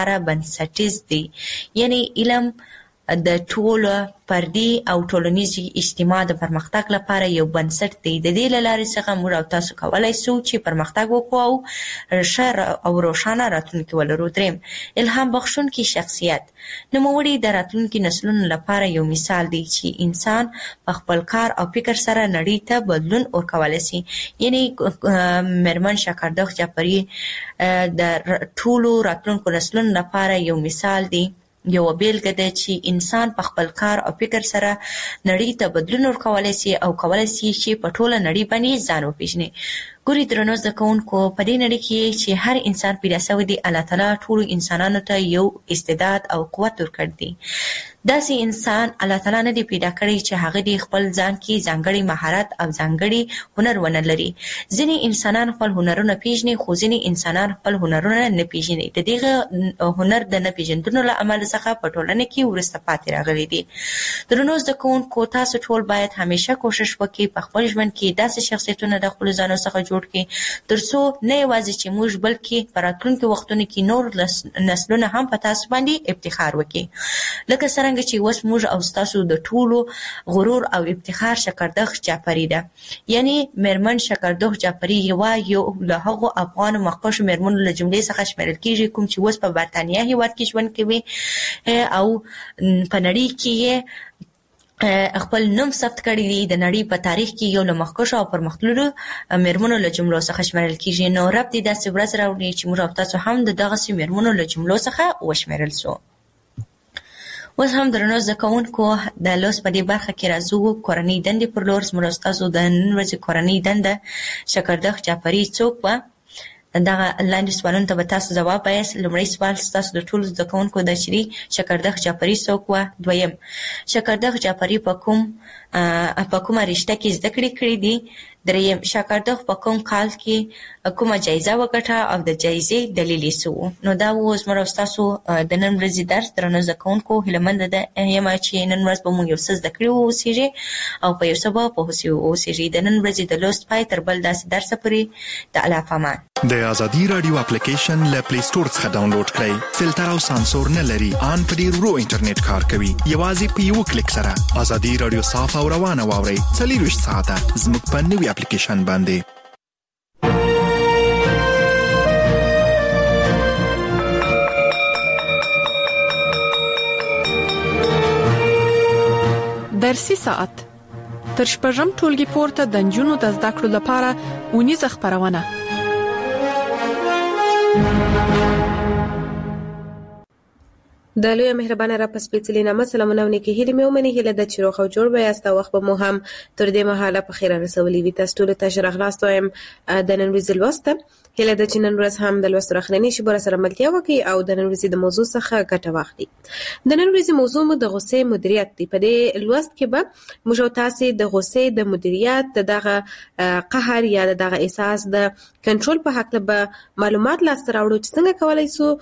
بنسټیز دی. یعنی علم د ټولو فردي او ټولنیزي اجتماع د پرمختګ لپاره یو بنسټ دی. د دې له لارې څخه موږ او تاسو کولی شو چې پرمختګ وکړو او ښه او روښانه راتلونکې ولرو. دریم، الهام بخښونکی شخصیت. نوموړی د راتلونکي نسلونو لپاره یو مثال دی چې انسان په خپل کار او فکر سره نړۍ ته بدلون ورکولی شي. یعنی میرمن شکردخ جعفری د ټولو راتلونکو نسلونو لپاره یو مثال دی، یو بیلګه ده چې انسان په خپل کار او فکر سره نړۍ ته بدلون ورکولی شي او کولی شي چې په ټوله نړۍ باندې ځان وپېژني. ګوري درنو زده کوونکو، په دې نړۍ کې چې هر انسان پیدا شوی دی، الله تعالی ټولو انسانانو ته یو استعداد او قوت ورکړی دی. داسې انسان الله تعالی نه دی پیدا کړی چې هغه دی خپل ځان کې ځانګړی مهارت او ځانګړی هنر ونه لري. ځینې انسانان خپل هنرونه پیژني، خو ځینې انسانان خپل هنرونه نه پیژني. د دغه هنر د نه پیژندلو له امله څخه په ټولنه کې وروسته پاتې راغلي دي. درنو زده کوونکو، تاسو ټول باید همیشه کوشش وکړئ په خپل ژوند کې داسې شخصیتونه د خپلو ځانو څخه جوړ کړئ تر څو نه یوازې چې موږ بلکې په راتلونکي وختونو کې نور نسلونه هم په تاسو باندې افتخار وکړي. لکه څرنګه چې اوس موږ او ستاسو د ټولو غرور او افتخار شکردخ جعفری ده. یعنی میرمن شکردخ جعفری یو له هغو افغان مخکښو میرمنو له جملې څخه شمیرل کیږي کوم چې اوس په برتانیا هیواد کې ژوند کوي او په نړۍ کې خپل نوم ثبت کړی دی. د نړۍ په تاریخ کې یو له مخکښو او پرمختللو میرمنو له جملو څخه شمیرل کیږي. نو رب دې داسې ورځ راوړي چې موږ او تاسو هم د دغسې میرمنو له جملو څخه وشمیرل سو. اوس هم درنو زده کوونکو، د لوست په دې برخه کې راځو کورنۍ دندې پر لور. زموږ او ستاسو د نن ورځې کورنۍ دنده شکردخ جعفری څوک وه؟ دغه لاندې سوالونو ته به تاسو ځواب وایاست. لومړی سوال ستاسو د ټولو زده کوونکو ده چې شکردخ جعفری څوک وه. دویم، شکردخ جعفری په کومه رشته کې زده کړې کړې دي؟ دریم، شکردخ په کوم کال کې کومه جایزه وګټه او د جایزې دلیل یې څه و؟ نو دا و زموږ او ستاسو د نن ورځې درس. درنو زده کوونکو، هیله ده یم چې نن ورځ به موږ یو څه زده کړي واوسېږئ او په یو څه به پوه واوسېږئ. د نن ورځې د لوست پای تر بل داسې درسه پورې د الله په امان. د ازادي رادیو اپلیکیشن له پلی سټور څخه ډاونلوډ کړئ. فلټر او سانسور نه لري، ان په ډیر ورو انټرنیټ کار کوي. یوازې په یو کلیک سره ازادي رادیو صاف او روانه واورئ 24 ساعته زموږ په نوي اپلیکیشن باندې. درسي ساعت تر شپږم ټولګي پورته د نجونو د زده کړو لپاره اونیزه خپرونه. د لوی مهربانه را پس پیڅلې نامه سلامونه ونکي هلي مې ومني. هله د چیرو خو جوړ بیا است وخت به مو هم تر دې مهاله په خیر رسولې وي. تاسو ټول ته شرح لاستو يم د نن ورځې لوسته. هله د چنن ورځ هم د لوست راخلنی شي بر سره ملتیا وکي او د نن ورځې د موضوع څخه ګټه واخلي. د نن ورځې موضوع مو د غصې مدیریت دی. په دې لوست کې به موږ تاسو د غصې د مدیریت دغه قهر یا دغه احساس د کنټرول په حق له معلومات لاسته راوړو چې څنګه کولای سو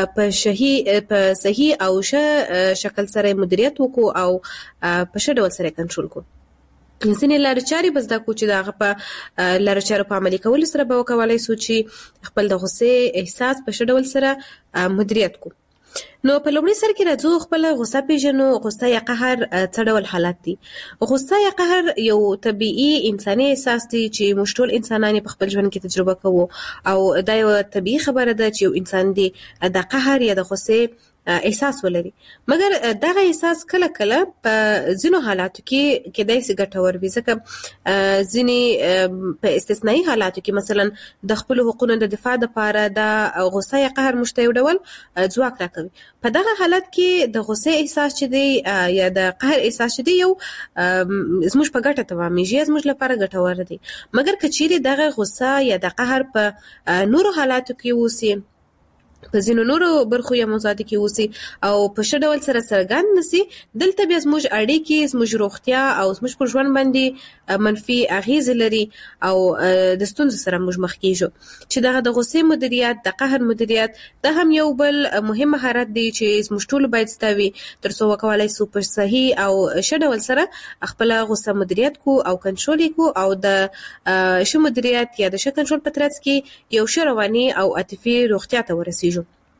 په صحیح او ښه شکل سره مدیریت وکړو او په ښه ډول سره کنټرول کو. ځینې لارې چارې به زده کړو چې دغه په لارې چارو په عملي کولو سره به وکولای سو چې خپل د غصې احساس په ښه ډول سره مدیریت کو. نو په لومړي سر کې راځو خپل غصه پیژنو. غصه یا قهر څه ډول حالت دي؟ غصه یا قهر یو طبيعي انساني احساس دی چې موږ ټول انسانان په خپل ژوند کې تجربه کوو او دا یو طبيعي خبره ده چې یو انسان دی د قهر یا د غصې احساس ولري. مګر دغه احساس کله کله په ځینو حالاتو کې کېدای شي ګټور وي، ځکه ځینې په استثنایی حالاتو کې مثلا د خپل حقوقو د دفاع لپاره د غصه یا قهر مشته یو ډول ځواک راکوي. په دغه حالت کې د غصه احساس چې دی یا د قهر احساس چې دی یو زموږ په ګټه تمامېږي، زموږ لپاره ګټور دی. مګر کچېرې دغه غصه یا د قهر په نورو حالاتو کې وسی، په ځینو نورو برخو یا موضوعاتو کې اوسي او په ښه ډول سره څرګند نشي، دلته بیا زموږ اړیکې، زموږ روغتیا او زموږ پر ژوند باندې منفي اغیزې لري او د ستونزو سره موږ مخ کیږو. چې دغه د غصې مدیریت، د قهر مدیریت، دا هم یو بل مهم مهارت دی چې زموږ ټول باید ستوي تر څو وکولای سو په صحیح او ښه ډول سره خپل غصه مدیریت کو او کنټرول کو او د ښه مدیریت یا د ښه کنټرول په ترڅ کې یو ښه رواني او عاطفي روغتیا ته ورسیږو.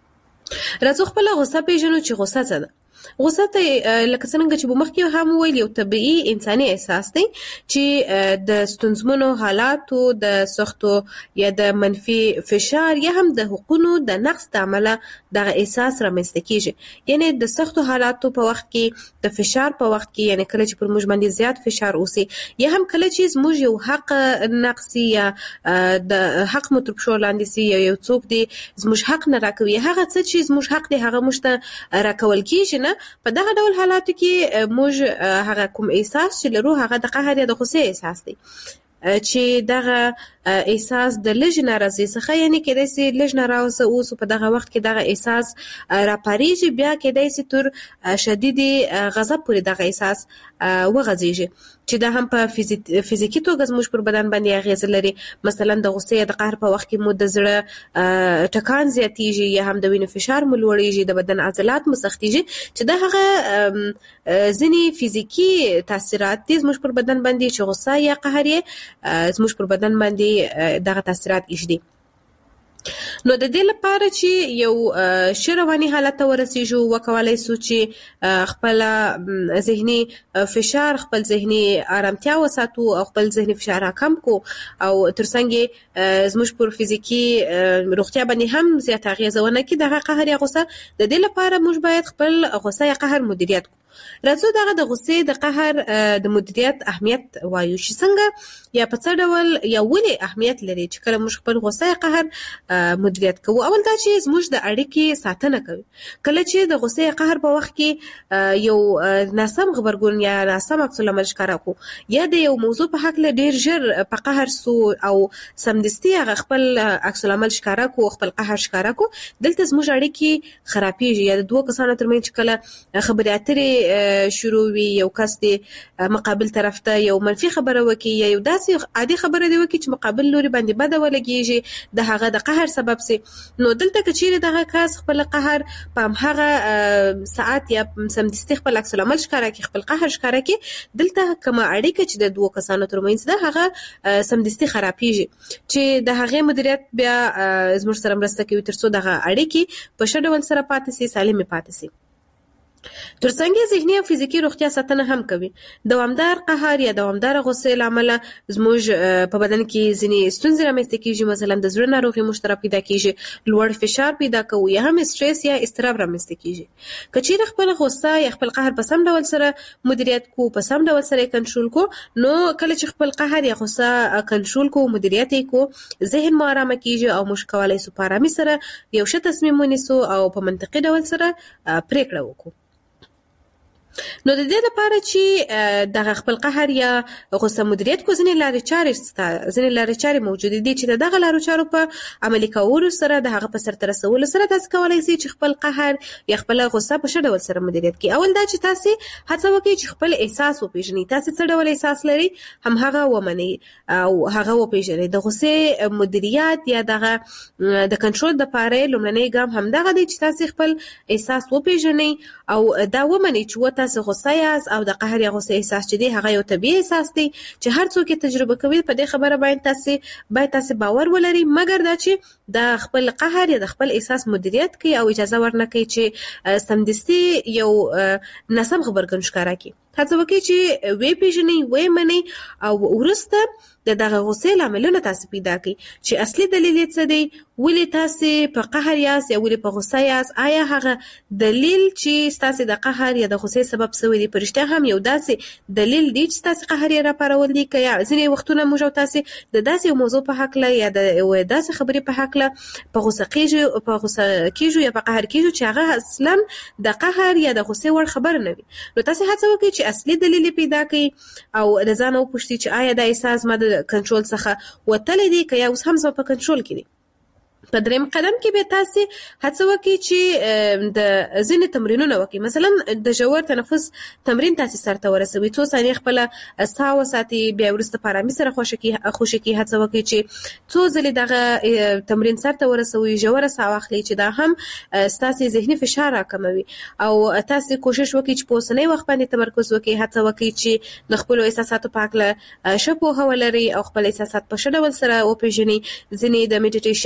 راځو خپل غوسه پیژنو چې غوسه څه ده. غوسه ته لکه څنګه چې مخکې هم ویل یو طبيعي انساني احساس دی چې د ستونزمنو حالاتو د سختو یا د منفي فشار یا هم د حقوقو د نقص د عمله دغه احساس رامنځته کیږي. یعنی د سختو حالاتو په وخت کې د فشار په وخت کې یعنی کله چې پر موږ باندې زیات فشار اوسي یا هم کله چې موږ یو حق نقصي یا د حق متربشو لاندې سي یو څوک دی زموږ حق نه راکوي هغه څه چې زموږ حق دی هغه مشته راکول کیږي نه. په دغه ډول حالاتو کې موږ هغه کوم احساس چې لرو هغه د قهر یا د غصې احساس دی چې دغه احساس د لږ ناراضي څخه یعنی کېدای شي لږ ناراضه اوس په دغه وخت کې دغه احساس راپاریږي بیا کېدای شي تر شدید غضب پورې دغه احساس وغځيږي چې دا هم په فزیکی توګه زموږ پر بدن باندې اغیز لري. مثلا د غصې د قهر په وخت کې مو د زړه ټکان زیاتیږي یا هم د وینې فشار مو لوړیږي د بدن عضلات مو سختیږي چې دا هغه ځینی فزیکی تاثیرات دي زموږ پر بدن باندې چې غصه یا قهر زموږ پر بدن باندې دغه تاثیرات ایجدي. نو د دې لپاره چې یو شرواني حالت ورسیږو وکولای سو چې خپل ذهني فشار خپل ذهني آرامتیا وساتو او خپل ذهني فشار کم کو او ترڅنګ زموږ پر فزیکی روغتیا باندې هم زیات اغیز ونه کړي. دغه قهر یا غصه د دې لپاره موږ باید خپل غصه یا قهر مدیریت کو. راځو دغه د غصې د قهر د مدیریت اهمیت وایو چې څنګه یا په څه ډول یا ولې اهمیت لري چې کله موږ خپل غصه یا قهر مدیریت کوو. اول دا چې زموږ د اړیکې ساتنه کوي. کله چې د غصې یا قهر په وخت کې یو ناسم خبرګون یا ناسم عکس العمل ښکارا کو یا د یو موضوع په حق له ډیر ژر په قهر سو او سمدستي هغه خپل عکس العمل ښکارا کو خپل قهر ښکارا کو دلته زموږ اړیکې خرابېږي یا د دوه کسانو ترمنځ کله خبرې اترې شروع وي یو کس دی مقابل طرف ته یو منفي خبره وکي یا یو داسې عادي خبره دی وکي چې مقابل لوري باندې بده ولګيږي د هغه د قهر سبب سي. نو دلته کچېره دغه کس خپل قهر په هغه ساعت یا سمدستي خپل عکس العمل ښکارا کی خپل قهر ښکارا کی دلته کومه اړیکه چې د دوه کسانو ترمنځ ده هغه سمدستي خرابېږي چې د هغه مدیریت بیا زموږ سره مرسته کوي ترڅو دغه اړیکې په ښه ډول سره پاتې سي سالم پاتې سي. ترڅنګ ذهني او فزیکی روغتیا ساتنه هم کوي. دوامدار قهر یا دوامدار غصه لامل زموږ په بدن کې ځینې ستونزې رامنځته کیږي مثلا د زړه ناروغي مشترک پیدا کیږي لوړ فشار پیدا کوي یا هم استرس یا اضطراب رامنځته کیږي. کچېر خپل غصه یا خپل قهر په سم ډول سره مدیریت کو په سم ډول سره کنټرول کو نو کله چې خپل قهر یا غصه کنټرول کو مدیریت کو ذهن مو آرام کیږي او موږ کولای سو په آرامي سره یو ښه تصمیم ونیسو او په منطقي ډول سره پریکړه وکړو. نو د دې لپاره چې د خپل قهر یا غصه مدیریت کو ځینې لارې چارې موجود دي چې دغه لارو چارو په عملي کولو سره د هغه په سرته رسولو سره تاسو کولای شئ چې خپل قهر یا خپل غصه په ښه ډول سره مدیریت کړئ. اول دا چې تاسو هڅه وکړئ چې خپل احساس وپیژنئ. تاسو څه ډول احساس لرئ هم هغه ومنئ او هغه وپیژنئ. د غصې مدیریت یا دغه د کنټرول د لپاره لومړنی ګام هم دغه دی چې تاسو خپل احساس وپیژنئ او دا ومنئ چې تاسو غصه یاست او د قهر یا غصه احساس چې دی هغه یو طبيعي احساس دی چې هر څوک تجربه کوي. په دې خبره باید تاسو باور ولرئ مګر دا چې د خپل قهر یا د خپل احساس مدیریت کوي او اجازه ورنکړي چې سمدستي یو ناسم خبرګون ښکارا کړي. هڅه وکړئ چې وی پیژنئ وی منئ او ورسته دغه غصې لاملونه تاسو پیدا کړئ چې اصلي دلیل یې څه دی ولې تاسو په قهر یاست یا ولې په غصه یاست. آیا هغه دلیل چې تاسو د قهر یا د غصې سبب شوی دی پرشته هم یو داسې دلیل دی چې تاسو قهر یې راپارول دي که یا ځینې وختونه موږ تاسو د داسې موضوع په حق له یا د داسې خبرې په حق له په غصه کېږو یا په قهر کېږو چې هغه اصلا د قهر یا د غصې وړ خبر نه وي. نو تاسو هڅه وکړئ چې اصلي دلیل پیدا کړئ او د ځان وپوښتئ چې آیا دا احساس ما د کنټرول څخه وتلی دی که یا اوس هم په کنټرول کې دی. په دریم قدم کې به تاسو هڅه وکړئ چې د ځینې تمرینونه وکړئ. مثلا د ژور تنفس تمرین تاسو سره ورسوي. څو ثانیې خپل ساه وساتئ بیا وروسته په آرامۍ سره خوشي کې هڅه وکړئ چې څو ځلې دغه تمرین سره ورسوي ژور ساه واخلئ چې دا هم تاسو ذهني فشار راکموي او تاسو کوشش وکړئ چې په اوسنۍ وخت باندې تمرکز وکړئ. هڅه وکړئ چې د خپل احساساتو په اړه ښه پوهه ولرئ او خپل احساسات په ښه ډول سره وپیژنئ. ځینې د میډیټیشن یا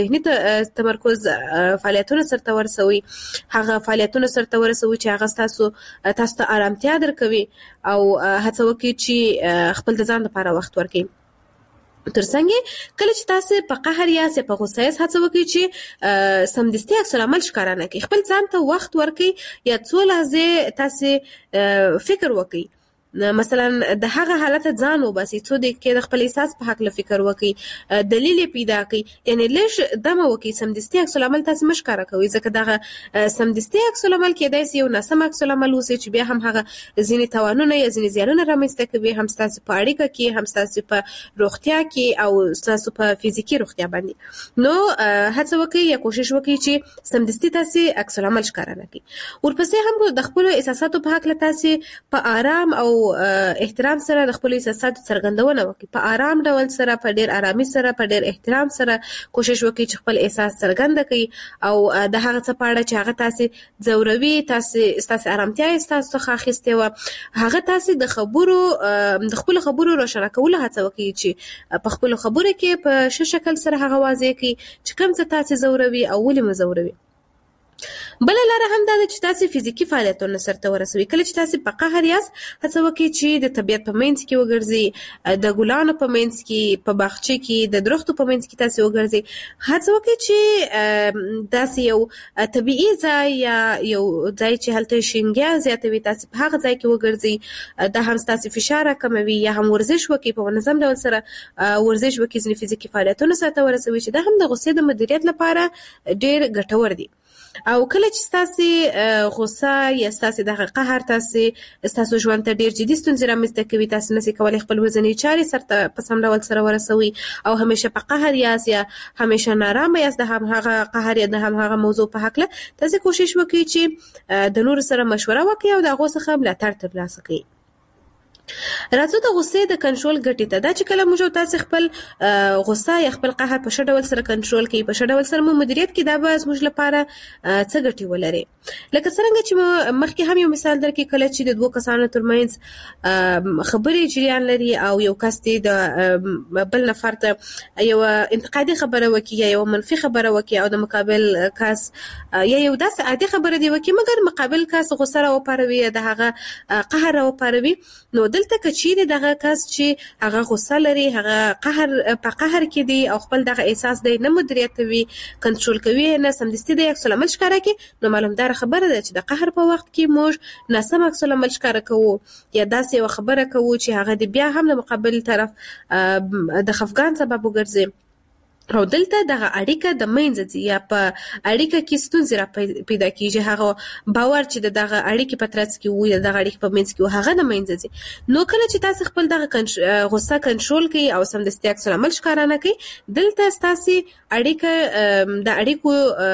ذهني تمرکز فعالیتونه سرته ورسوي، هغه فعالیتونه سرته ورسوي چې هغه تاسو ته آرامتیا درکوي او هڅه وکړئ چې خپل د ځان لپاره وخت ورکړئ. ترڅنګ کله چې تاسو په قهر یا په غوسه یې هڅه وکړئ چې سمدستي عکس العمل ښکاره نه کړئ، خپل ځان ته وخت ورکړئ یا څو لحظې تاسو فکر وکړئ. مثلا د هغه حالت ځان وباسي، څو دقیقې د خپل احساس په حق فکر وکړي، دلیل پیدا کړي، یعنی لږ دمه وکړي. سمدستي عکس العمل تاسو مش ښکاره کوي، ځکه دغه سمدستي عکس العمل کېدای شي یو ناسم عکس العمل اوسي چې بیا هم هغه ځینې توانونه یا ځینې زیانونه رامنځته کوي، هم ستاسو په اړیکه کې، هم ستاسو په روغتیا کې او ستاسو په فزیکي روغتیا باندې. نو هڅه وکړئ یا کوشش وکړئ چې سمدستي تاسو عکس العمل ښکاره نه کړئ. ورپسې هم د خپل احساساتو په حق تاسو په آرام او احترام سره د خپل احساساتو څرګندونه وکړي، په آرام ډول سره، په ډیر آرامي سره، په ډیر احترام سره کوشش وکړي چې خپل احساس څرګند کړي او د هغه څه په اړه چې هغه تاسو ځوروي، تاسو آرامتیا تاسو څخه اخیستې و، هغه تاسو د خپل خبرو روښانه کولو هڅه وکړي چې په خپل خبرو کې په ښه شکل سره هغه واضح کړي چې کوم څه تاسو ځوروي او ولې مزوروي. بل لاره هم دا چې تاسو فزیکی فعالیتونه سرته ورسوي. کله چې تاسو په قهر یاست هڅه وکړئ چې د طبیعت په منځ کې وګرځئ، د ګلانو په منځ کې، په باغچه کې، د درختو په منځ کې تاسو وګرځئ. هڅه وکړئ چې تاسو یو طبیعي ځای یا یو ځای چې هلته شینګیا زیاتوي تاسو په هغه ځای کې وګرځئ. دا هم تاسو فشار کموي. یا هم ورزش وکړئ، په منظم ډول سره ورزش وکړئ، ځینې فزیکی فعالیتونه سرته ورسوي چې دا هم د غوسې د مدیریت لپاره ډېر ګټور دي. او کله چې تاسو غوسه یا تاسو د قهر تاسو ژوند ته ډیر جدي ستونزې رامنځته کوي، تاسو نشئ کولای خپل ورځنی چارې سرته په سم ډول سره ورسوي او همیشه په قهر یاست یا همیشه نارامه یاست د هغه قهر یا د هغه موضوع په حق له تاسو کوشش وکړئ چې د نور سره مشوره وکړئ او د هغه څخه ملاتړ ترلاسه کړئ. راځو د غوسې د کنټرول ګټې ته. دا چې کله موږ تاسو خپل غوسه یا خپل قهر په ښه ډول سره کنټرول کړئ، په ښه ډول سره مدیریت کړئ، دا به زموږ لپاره څه ګټې ولري. لکه څنګه چې مخکې هم یو مثال درکړم، کله چې د دوه کسانو ترمنځ خبرې جریان لري او یو کس د بل نفر ته یو انتقادي خبره وکړي یا یو منفي خبره وکړي او د مقابل کس یا یو داسې عادي خبره دی وکړي مګر مقابل کس غوسه راوپاروي یا د هغه قهر راوپاروي، نو دلته کچېرې دغه کس چې هغه غوسه لري، هغه په قهر کې دی او خپل دغه احساس دی نه مدیریتوي، کنټرول کوي، نه سمدستي د عکس العمل ښکاره کوي، نو معلومدار خبره ده چې د قهر په وخت کې موږ ناسم عکس العمل ښکاره کوو یا داسې یو خبره کوو چې هغه د بیا هم د مقابل طرف د خفګان سبب وګرځي. او دلته دغه اړیکه د منځ ځي یا په اړیکه کې ستونزې را پیدا کیږي، هغه باور چې دغه اړیکې په ترڅ کې وي، دغه اړیکې په منځ کې هغه د منځ ځي. نو کله چې تاسو خپل دغه غوسه کنټرول کړئ او سمدستي عکس العمل ښکاره نه کړئ، دلته تاسو اړیکه د اړیکو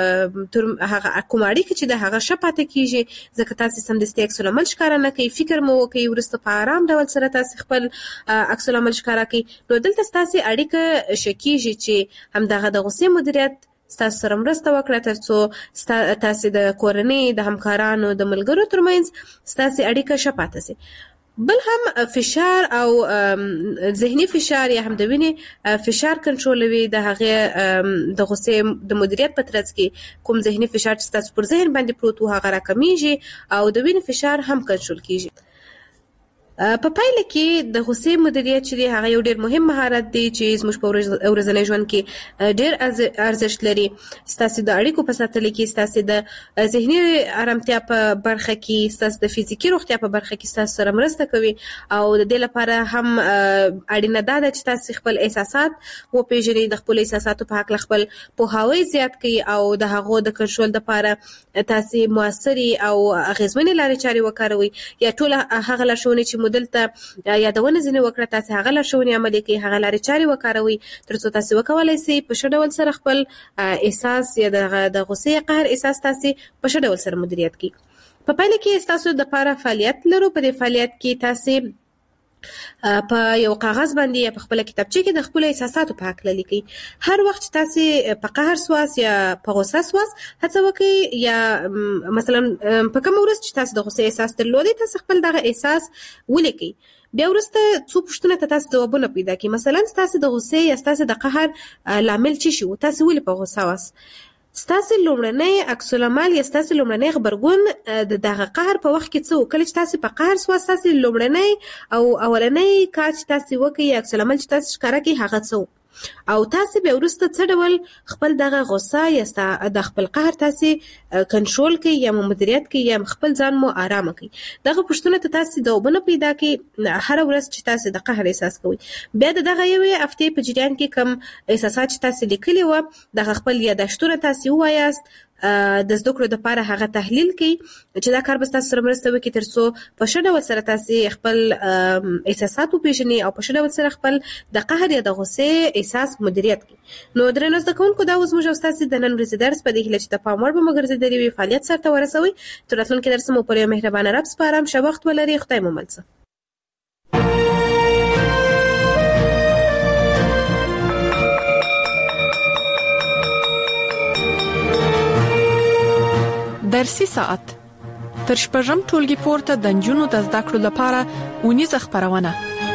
هغه کوم اړیکه چې د هغه شپاته کیږي، ځکه تاسو سمدستي عکس العمل ښکاره نه کړئ، فکر مو وکړئ، ورسته په آرام ډول سره تاسو خپل عکس العمل ښکاره کړئ، نو دلته تاسو اړیکه شکیږي چې هم دغه د غوسې مدیریت ستاسو سره مرسته وکړه ترڅو تاسو د کورنۍ، د همکارانو، د ملګرو ترمنځ ستاسو اړیکه ښه پاتې شي. بل هم فشار او ذهني فشار یا هم د وینې فشار کنټرولوي. د هغه د غوسې د مدیریت په ترڅ کې کوم ذهني فشار چې تاسو پر ذهن باندې پروت و هغه راکمیږي او د وینې فشار هم کنټرول کیږي. په پایله کې د غوسې مدیریت چې دی هغه یو ډېر مهم مهارت دی چې زموږ په ورځني ژوند کې ډېر ارزښت لري. ستاسو د اړیکو په ساتلو کې، ستاسو د ذهني آرامتیا په برخه کې، ستاسو د فزیکي روغتیا په برخه کې ستاسو سره مرسته کوي او د دې لپاره هم اړینه ده چې تاسو خپل احساسات وپېژنئ، د خپل احساساتو په حق خپل پوهاوی زیات کړئ او د هغو د کنټرول لپاره تاسو موثري او اغیزمنې لارې چارې وکاروئ یا ټول هغه لارښوونې چې مدلته یادونه ځینې وکړه تاسو هغه لارښوونې عملي کړئ، هغه لارې چارې وکاروئ ترڅو تاسو وکولای شئ په ښه ډول سره خپل احساس یا د غوسې قهر احساس تاسو په ښه ډول سره مدیریت کړئ. په پایله کې تاسو د لپاره فعالیت لرو. په دې فعالیت کې تاسو په یو کاغذ باندې یا په خپل کتابچه کې د خپل احساساتو په اړه لیکي. هر وخت تاسو په قهر سواس یا په غوسه سواس هڅه وکړئ یا مثلا په کوم ورځ چې تاسو د غوسه احساس درلودي تاسو خپل دغه احساس ولیکئ. بیا ورسته څو پوښتنه ته تاسو ځوابونه پیدا کړئ. مثلا تاسو د غوسه یا تاسو د قهر لامل څه شو، تاسو ولې په غوسه واس، ستاسو لومړنی عکس العمل یا ستاسو لومړنی خبرګون د دغه قهر په وخت کې څه کله چې تاسو په قهر سواس تاسو لومړنی او اولنی کار چې تاسو وکړئ عکس العمل چې تاسو ښکاره کړئ هغه څه او تاسو به ورسته څه ډول خپل دغه غوسه یا د خپل قهر تاسو کنټرول کړئ یا مدیریت کړئ یا خپل ځان مو آرام کړئ. دغه پوښتنه ته تاسو ځوابونه پیدا کړئ هر ورځ چې تاسو د قهر احساس کوئ. بیا دغه یوې هفتې په جریان کې کوم احساسات چې تاسو لیکلي و دغه خپل یادښتونه تاسو وایاست د زده کړو لپاره هغه تحلیل کړئ چې دا کار به تاسو سره مرسته وکړي ترڅو په ښه ډول سره تاسو خپل احساسات وپېژنئ او په ښه ډول سره خپل د قهر یا د غوسې احساس مدیریت کړئ. نو درنو زده کوونکو دا اوس موږ او تاسو د نن ورځې درس په دې هیله چې د پام وړ به مو ګرځېدلی وي فعالیت سرته ورسوئ. تر راتلونکي درس مو پر یو مهربانه رب سپارم. ښه وخت ولرئ. خدای مو مل شه. درسي ساعت تر شپږم ټولګي پورته د نجونو د زده کړو لپاره اونیزه خبرونه.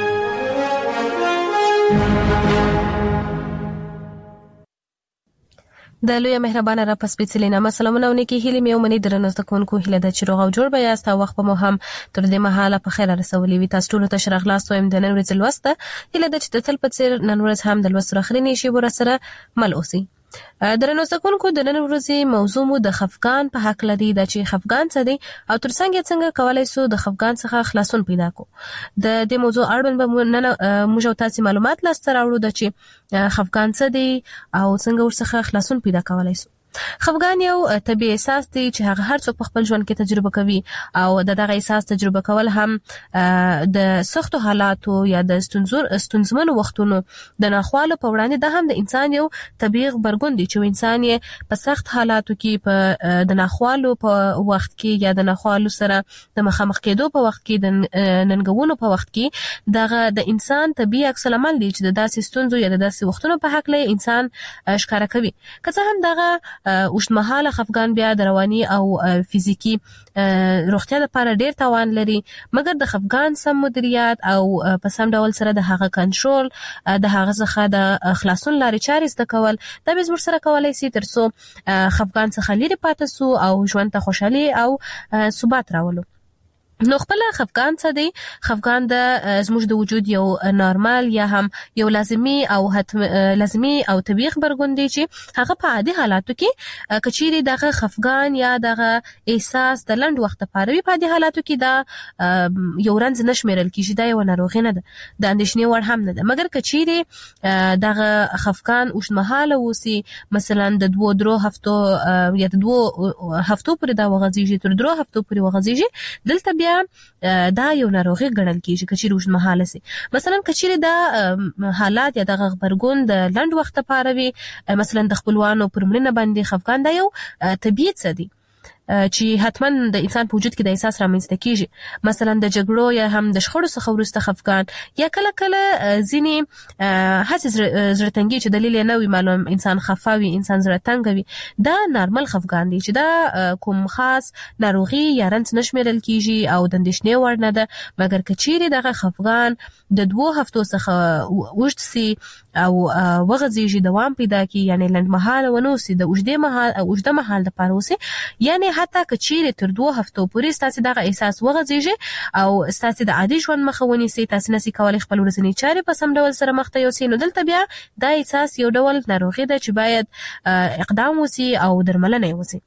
د لوی مهربانه را پس سپیڅلې نامه سلامونه ونکي هیله مې ومني درنو زده کوونکو هیله د چروغ او جوړ بیا است وخت په مو هم تر دې مهاله په خیر رسولې وي. تاسو ټول ته شرغ لاس وایم د نن ورځې لوسته هیله د چې تل په څیر نن ورځ هم د لوست راخري نشي ورسره مل اوسي. درنو زده کوونکو د نن ورځې موضوع مو د خفګان په حق لري د چې خفګان څه دی او ترڅنګ کولای شو د خفګان څخه خلاصون پیدا کو. د دې موضوع اړوند به موږ تاسو معلومات لاسته راوړو د چې خفګان څه دی او څنګه ورڅخه خلاصون پیدا کولای شو. خفګان یو طبيعي احساس دی چې هغه هر څوک په خپل ژوند کې تجربه کوي او دغه احساس تجربه کول هم د سختو حالاتو یا د ستونزمنو وختونو د ناخوالو په وړاندې د هم د انسان یو طبيعي غبرګون دی چې انسان یې په سخت حالاتو کې په د ناخوالو په وخت کې یا د ناخوالو سره د مخامخ کېدو په وخت کې د ننګونو په وخت کې دغه د انسان طبيعي عکس العمل دی چې د داسې ستونزو یا د داسې وختونو په حق له انسان ښکارا کوي. که څه هم دغه اوږدمهاله خفګان بیا د رواني او فزیکی روغتیا لپاره ډیر تاوان لري مګر د خفګان سم مدیریت او په سم ډول سره د هغه کنټرول د هغه څخه د خلاصون لارې چارې زده کول دا به زموږ سره کولای شي ترڅو خفګان څخه لري پاتې سو او ژوند ته خوشحالي او ثبات راولو. نو خپل خفګان څه دی؟ خفګان د زموږ د وجود یو نارمال یا هم یو لازمی او لازمی او طبيعي خبرګون دی چې هغه په عادي حالاتو کې کچيري دغه خفګان یا دغه احساس د لنډ وخت لپاره وي په عادي حالاتو کې دا یو رنځ نشمیرل کیږي دا یو ناروغي نه ده د اندېښنې وړ هم نه ده مګر کچيري دغه خفګان اوږدمهاله وسی مثلا د 2-3 هفتو یا د 2 هفتو پورې دا وغځيږي تر 3 هفتو پورې وغځيږي دلته بیا دا یو ناروغي ګڼل کیږي کچيري اوږدمهاله سي مثلا کچيري دا حالات یا د غبرګون د لنډ وخت لپاره وي مثلا د خپلوانو پر مړینه باندې خفګان دا یو طبيعي څه دی چې حتما د انسان په وجود کې د احساس رامنځته کیږي مثلا د جګړو یا هم د شخړو څخه وروسته خفګان یا کله کله ځینی هڅه زړه تنګي چې دلیل نه وي معلوم انسان خفاوي انسان زړه تنګوي دا نارمل خفګان دی چې دا کوم خاص ناروغي یا رنځ نشمیرل کیږي او د اندېښنې وړ نه ده مګر کچيري دغه خفګان د 2 هفتو څخه وښت سي او وغځيږي دوام پیدا کی یعنی لنډمهاله ونوسي د اوږده مهال لپاره وسي یعنی حتی کچيري تر 2 هفتو پورې ستاسو دغه احساس وغځيږي او ستاسو د عادي ژوند مخاوني سي تاسو نسي کولای خپل ورځنی چارې په سم ډول سره مخ ته یوسي نو دلته بیا دا احساس یو ډول ناروغي ده چې باید اقدام وسي او درملنه وسي.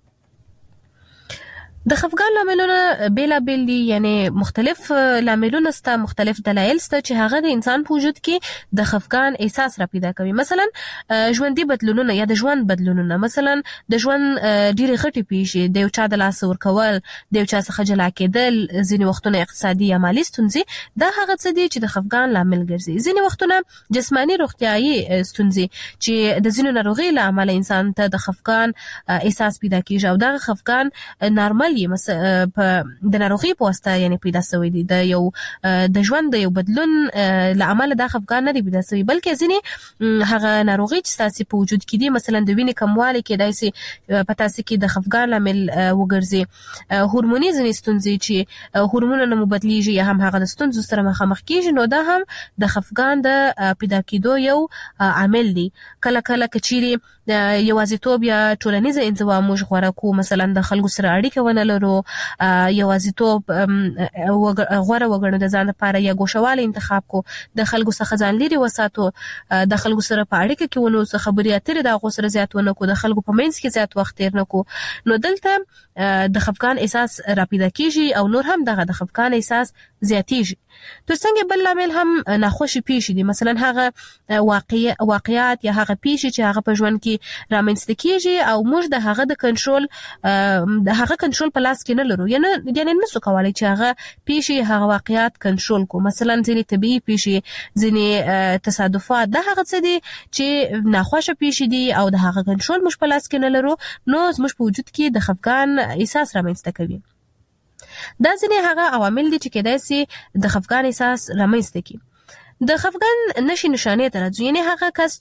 د خفګان لاملونه بیلابیل دي یعنی مختلف لاملونه سته مختلف دلایل سته چې هغه د انسان په وجود کې د خفګان احساس را پیدا کوي مثلا ژوندۍ بدلونونه یا د ژوند بدلونونه مثلا د ژوند ډېری غټي پیښې د یو چا د لاس ورکول د یو چا څخه جلا کېدل ځینې وختونه اقتصادي یا مالي ستونزې دا هغه څه دي چې د خفګان لامل ګرځي ځینې وختونه جسماني روغتیايي ستونزې چې د ځینو ناروغیو له امله انسان ته د خفګان احساس پیدا کیږي او دا خفګان نارمل بدلول یې په د ناروغي په واسطه یعنی پیدا شوی دي د یو د ژوند د یو بدلون لامل د خفګان نه دی پیدا شوی بلکې ځینې هغه ناروغي چې تاسو په وجود کې دي مثلا د وینې کموالی کې داسې په تاسو کې د خفګان لامل وګرځي هورموني ځینې ستونزې چې هورمونونه مو بدلیږي یا هم هغه د ستونزو سره مخامخ کیږي نو دا هم د خفګان د پیدا کېدو یو عامل دی کله کله کچيري یوازیتوب یا ټولنیزه انزوا موږ غوړه کو مثلا د خلکو سره اړیکه ونه لرو یوازیتوب غوړه وګڼو د ځان لپاره یا ګوښواله انتخاب کو د خلکو څخه ځان لري وساتو د خلکو سره په اړیکه کې ونو څه خبرې اترې د غو سره زیات ونه کو د خلکو په منځ کې زیات وخت تیر نه کو نو دلته د خفګان احساس را پیدا کیږي او نور هم دغه د خفګان احساس زیاتیږي تر څنګه بل عامل هم ناخوشي پیښې دي مثلا هغه واقعیات یا هغه پیښې چې هغه په ژوند کې رامنځته کیږي او موږ د هغه د کنټرول په لاس کې نه لرو یعنی نسو کولای چې هغه پیښې هغه واقعیات کنټرول کو مثلا ځینې طبيعي پیښې ځینې تصادفات د هغه څه دي چې ناخوښه پیښې دي او د هغه کنټرول موږ په لاس کې نه لرو نو زموږ په وجود کې د خفګان احساس رامنځته کوي دا ځینې هغه عوامل دي چې کېدای شي د خفګان احساس رامنځته کړي د خفګان نشي نشانې ته راځي یعنی هغه کس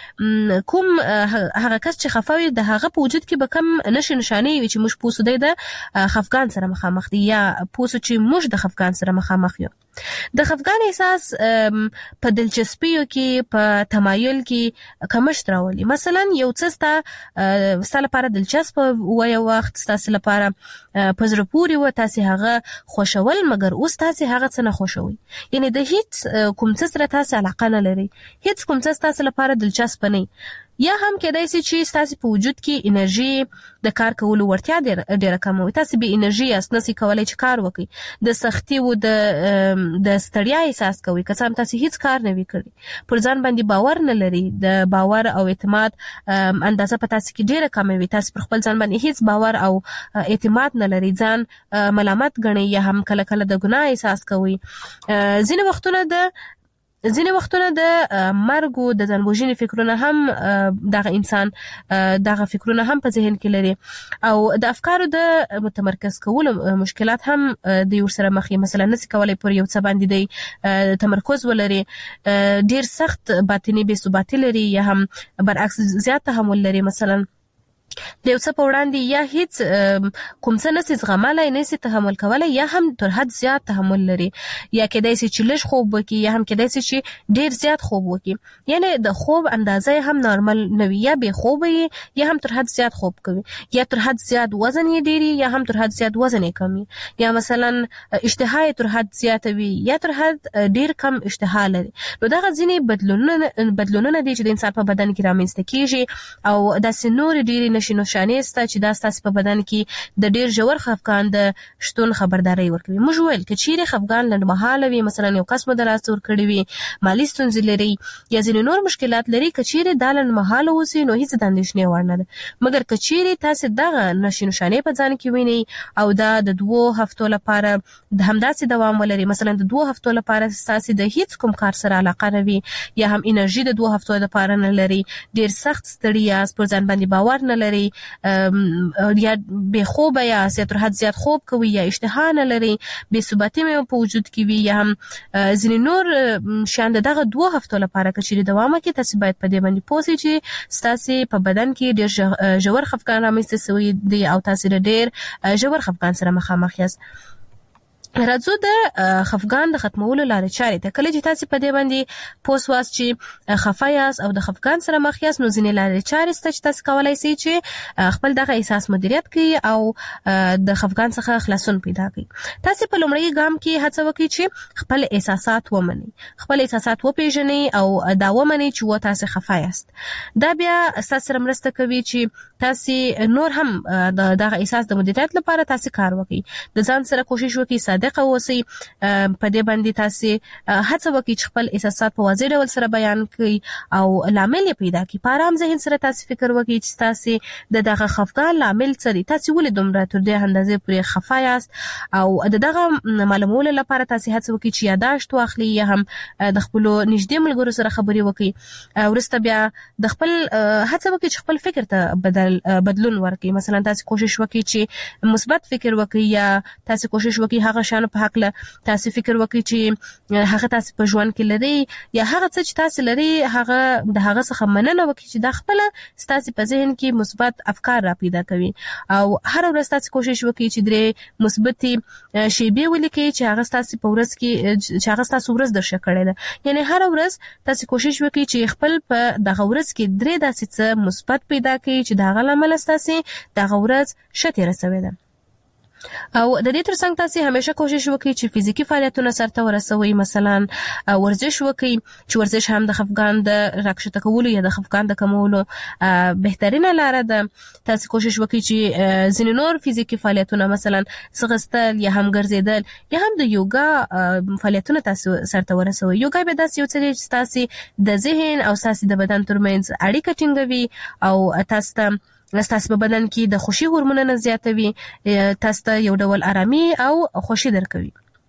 چې خفاوي د هغه په وجود کې به کم نشي نشانې وي چې موږ پوسو د خفګان سره مخامخ دي یا پوسو چې موږ د خفګان سره مخامخ یو د خفګان احساس په دلچسپیو کې په تمایل کې کمښت راولي مثلا یو څه ستاسو لپاره دلچسپ و یو وخت تاسو لپاره په زړه پورې و تاسو هغه خوشول مګر اوس تاسو هغه څه نه خوشوي یعنی د هیڅ کوم څه سره تاسو علاقه نه لري هیڅ کوم څه تاسو لپاره دلچسپ نه یا هم کېدای شي چې تاسو په وجود کې انرژي د کار کولو ورتیا ډیره کم وي تاسو به انرژي اسنسي کولای چې کار وکړي د سختي او د ستړیا احساس کوي که څنګه تاسو هیڅ کار نه وکړي پر ځان باندې باور نه لري د باور او اعتماد اندازه په تاسو کې ډیره کم وي تاسو پر خپل ځان باندې هیڅ باور او اعتماد نه لري ځان ملامت ګڼي یا هم کله کله د ګناه احساس کوي ځینې وختونه د مرګ او د ځانوژنې فکرونه هم دغه انسان دغه فکرونه هم په ذهن کې لري او د افکارو د متمرکز کولو مشکلات هم د یو سره مخې مثلا نس کولای پر یو څه باندې د تمرکز ولري ډیر سخت باطنی بې ثباتی لري یا هم برعکس زیات تحمل لري مثلا د یو څه په وړاندې یا هیڅ کوم څه نسي زغملای نسي تحمل کولای یا هم تر حد زیات تحمل لري یا کېدای شي چې لږ خوب وکړي یا هم کېدای شي چې ډیر زیات خوب وکړي یعنی د خوب اندازه هم نارمل نه وي یا به خوب وي یا هم تر حد زیات خوب کوي یا تر حد زیات وزن یې ډیری یا هم تر حد زیات وزن یې کمی یا مثلا اشتها تر حد زیات وي یا تر حد ډیر کم اشتها لري نو دا ځینې بدلونونه دي چې د انسان په بدن کې رامنځته کیږي او د سنور ډیری نشانې ستا چې دا ستاسو په بدن کې د ډیر ژور خفګان د شتون خبرداري ورکوي موږ ویل چې چیرې خفګان لنډمهاله وي مثلا یو کس مو دراس ور کړی وي مالی ستونزې لري یا ځینې نور مشکلات لري چې د لنډمهاله اوسي نو هیڅ د اندېښنې وړ نه ده مګر چې تاسو دغه نشانې په ځان کې ویني او دا د 2 هفتو لپاره د همداسې دوام ولري مثلا د 2 هفتو لپاره تاسو د هیڅ کوم کار سره علاقه نه وي یا هم انرژي د 2 هفتو لپاره نه لري ډیر سخت ستړیا پر ځان باندې باور نه لري یا به خوب یا تر حد زیات خوب کوي یا اشتها نه لري به ثباتی مې په وجود کې وي یا هم ځینې نور شان دغه 2 هفتو لپاره چې دوام کوي تاسو باید په دې باندې پوه شئ چې تاسو په بدن کې ډېر ژور خفګان رامنځته شوی دی او تاسو ډېر ژور خفګان سره مخامخ یاست راځو د خفګان د ختمولو لارې چارې ته کله چې تاسو په دې باندې پوسواس چې خفه یاست او د خفګان سره مخ یاست نو ځینې لارې چارې ست چې تاسو کولای شئ چې خپل دغه احساس مدیریت کړئ او د خفګان څخه خلاصون پیدا کړئ تاسو په لومړی ګام کې هڅه وکړئ چې خپل احساسات ومنئ خپل احساسات وپیژنئ او دا ومنئ چې تاسو خفه یاست دا بیا تاسو سره مرسته کوي چې تاسو نور هم دغه احساس د مدیریت لپاره تاسو کار وکړئ د ځان سره کوشش وکړئ صادق اوسئ. په دې باندې تاسو هڅه وکړئ چې خپل احساسات په واضح ډول سره بیان کړئ او لامل یې پیدا کړئ. په آرام ذهن سره تاسو فکر وکړئ چې تاسو دغه خفګان لامل څه دی، تاسو ولې دومره تر دې اندازې پورې خفه یاست، او دغه معلومولو لپاره تاسو هڅه وکړئ چې یاداشت واخلئ یا هم د خپل نږدې ملګرو سره خبرې وکړئ. ورسته بیا د خپل هڅه وکړئ چې خپل فکر ته بدلون ورکړئ. مثلا تاسو کوشش وکړئ چې مثبت فکر وکړئ، یا تاسو کوشش وکړئ هغه شان په حق له تاسو فکر وکړئ چې هغه تاسو په ژوند کې لري، یا هغه څه چې تاسو لري هغه د هغه څخه مننه وکړئ چې د خپل تاسو په ذهن کې مثبت افکار را پیدا کوي. او هر ورځ تاسو کوشش وکړئ چې درې مثبت شیبې ولیکئ چې هغه تاسو په ورځ کې چې هغه تاسو ورځ درشه کړی ده. یعنی هر ورځ تاسو کوشش وکړئ چې خپل په دغه ورځ کې درې داسې څه مثبت پیدا کړئ چې دغه لامل تاسو دغه ورځ شته رسوي ده. او د دې ترڅنګ تاسو همیشه کوشش وکړئ چې فزیکی فعالیتونه سرته ورسوي. مثلا ورزش وکړئ چې ورزش هم د خفګان د راکښته کولو یا د خفګان د کمولو بهترینه لاره ده. تاسو کوشش وکړئ چې ځینې نور فزیکی فعالیتونه مثلا ځغستل یا هم ګرځیدل یا هم د یوګا فعالیتونه تاسو سرته ورسوي. یوګا به داسې یو څه چې تاسو د ذهن او تاسو د بدن ترمنځ اړیکه ټینګوي او تاسو په بدن کې د خوشي هورمونونه زیاتوي، تاسو ته یو ډول آرامي او خوشي درکوي.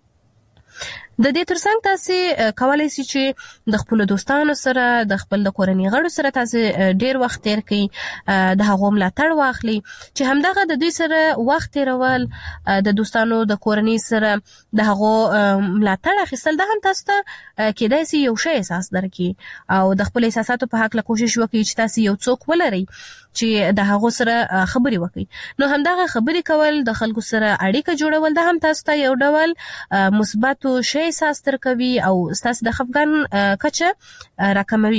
د دې ترڅنګ تاسو کولای شئ چې د خپل دوستانو سره د خپل د کورنۍ غړو سره تاسو ډیر وخت تیر کړئ، د هغو ملاتړ واخلئ چې همدغه د دوی سره وخت تیرول، د دوستانو د کورنۍ سره د هغو ملاتړ اخیستل د هم تاسو ته کېدای شي یو شی احساس درکړي. او د خپل احساساتو په حق له کوشش وکړئ چې تاسو یو څوک ولرئ چې د هغو سره خبرې وکړي. نو همدغه خبرې کول، د خلکو سره اړیکه جوړول د هم تاسو ته یو ډول مثبت شی احساس درکوي او تاسو د خفګان کچه راکموي.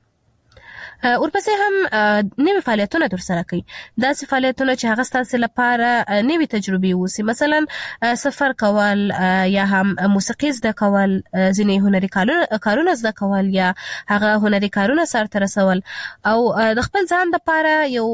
ورپسې هم نوې فعالیتونه ترسره کړئ، داسې فعالیتونه چې هغه ستاسو لپاره نوې تجربې اوسي. مثلا سفر کول یا هم موسیقي زده کول، ځینې هنري کارونه زده کول یا هغه هنري کارونه سرته رسول، او د خپل ځان لپاره یو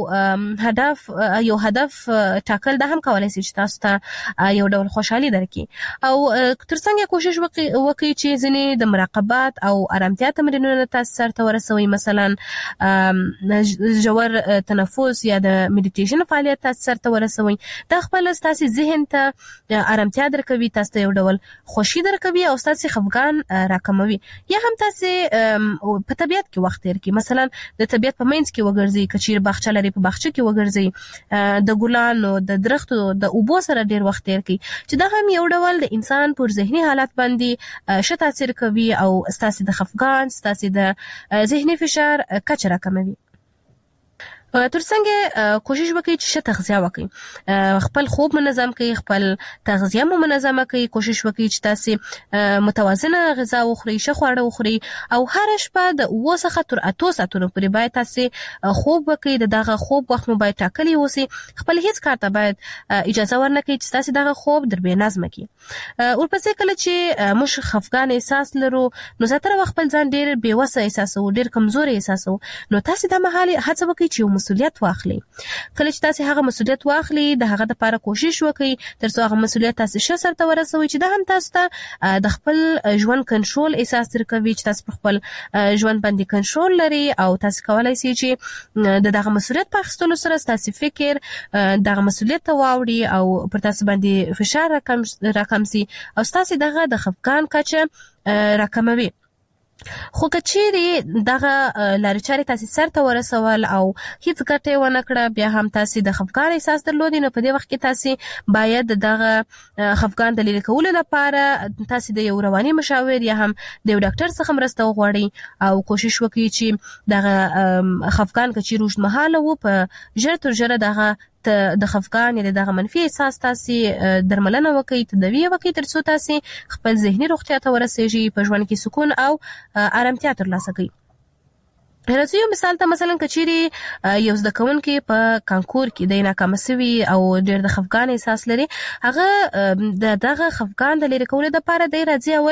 هدف ټاکل د هم کولای شي چې تاسو ته یو ډول خوشحالي درکړي. او ترڅنګ کوشش وکړئ چې ځینې د مراقبت او آرامتیا تمرینونه تاسو سرته ورسوي. مثلا ژور تنفس یا د میډیټیشن فعالیت تاسو سره ورسوي. دا خپل تاسو ذهن ته آرامتیا درکوي، تاسو ته یو ډول خوشي درکوي او تاسو خفګان راکموي. یا هم تاسو په طبیعت کې وخت تیر کړئ، مثلا د طبیعت په منځ کې وګرځئ، کچیر باغچه لري په باغچه کې وګرځئ، د ګلانو د درختو د اوبو سره ډیر وخت تیر کړئ چې دا هم یو ډول د انسان پر ذهني حالت باندې ښه تاثیر کوي او تاسو د خفګان، تاسو د ذهني فشار کچه راکموي. ترڅنګ کوشش وکړئ چې ښه تغذیه وکړئ، خپل خوب منظم کړئ، خپل تغذیه مو منظمه کړئ. کوشش وکړئ چې تاسو متوازنه غذا وخورئ، ښه خواړه وخورئ، او هر شپه د 7 څخه تر 8 ساعتونو پورې باید تاسو خوب وکړئ. دغه خوب وخت مو باید ټاکلی اوسي. خپل هیڅ کار ته باید اجازه ورنکړئ چې تاسو دغه خوب در بې نظمه کړي. ورپسې کله چې موږ خفګان احساس لرو، نو زیاتره وخت خپل ځان ډیر بې وسه احساسوو، ډیر کمزوري احساسوو. نو تاسو د مهال هڅه وکړئ چې مسؤلیت واخلي. کله چې تاسو هغه مسؤلیت واخلي، د هغه لپاره کوشش وکړئ ترڅو هغه مسؤلیت تاسو ښه سرته ورسوي چې دا هم تاسو ته د خپل ژوند کنټرول احساس درکوي، چې تاسو په خپل ژوند باندې کنټرول لري او تاسو کولای شئ چې دغه مسؤلیت په اخیستلو سره تاسو فکر دغه مسؤلیت ته واوړي او پر تاسو باندې فشار راکم شي او تاسو دغه د خفګان کچه راکموي. خو کچېرې دغه لارې چارې تاسو سرته ورسول او هیڅ ګټه ونه کړه، بیا هم تاسو د خفګان احساس درلودي، نو په دې وخت کې تاسو باید دغه خفګان د لرې کولو لپاره تاسو د یو رواني مشاور یا هم د یو ډاکټر څخه مرسته وغواړئ او کوشش وکړئ چې دغه خفګان کچېرې اوږدمهاله وو، په ژر تر ژره دغه د خفګان یا دغه منفي احساس تاسو درملنه وکړئ، تداوی وکړئ ترڅو تاسو خپل ذهني روغتیا ته ورسیږئ، په ژوند کې سکون او آرامتیا ترلاسه کړئ. راځو یو مثال ته، مثلا کچېرې یو زده کوونکی په کانکور کې د ناکام شوي او ډېر د خفګان احساس لري، هغه دغه خفګان د لرې کولو لپاره دی راځي اول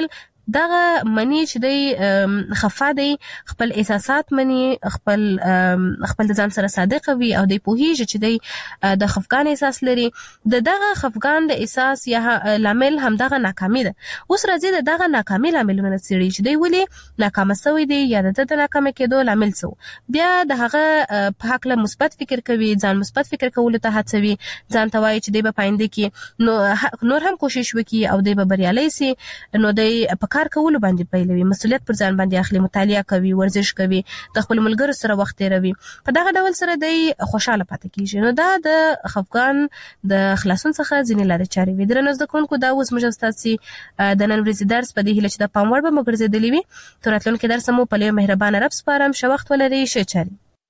دغه منی چې دی خفا دی خپل احساسات منی خپل ځان سره صادق وي او دی پوهیږي چې دی د خفګان احساس لري دغه خفګان د احساس یا لامل هم دغه ناکامي ده اوس راځي دغه ناکامي لاملونه څېړي چې دی ولې ناکام شوی دی یا د ناکام کېدو لامل څه بیا دغه په حق له مثبت فکر کوي ځان مثبت فکر کولو ته هڅوي ځان ته وایي چې دی په پاینده کې نور هم کوشش وکړي او دی به بریالي شي نو دی په کار کولو باندې پیلوي مسؤلیت پر ځان باندې اخلي مطالعه کوي ورزش کوي د خپل ملګرو سره وخت تیروي په دغه ډول سره دی خوشاله پاتې کیږي نو دا د خفګان د خلاصون څخه ځینې لارې چارې وي درنو زده کوونکو دا اوس موږ ستاسو د نن ورځې درس په دې هیله چې د پام وړ به مو ګرځېدلی وي تر راتلونکي درس مو په لوی مهربان رب سپارم ښه وخت ولرئ ښه چارې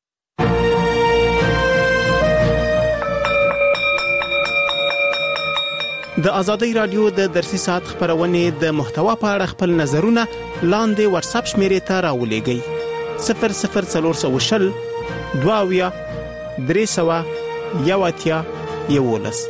د ازادي رادیو د درسي ساعت خبرونه د محتوا په اړه خپل نظرونه لاندې واتس اپ شمیرې ته راولېږئ 0040 22 300 یواتیا یولس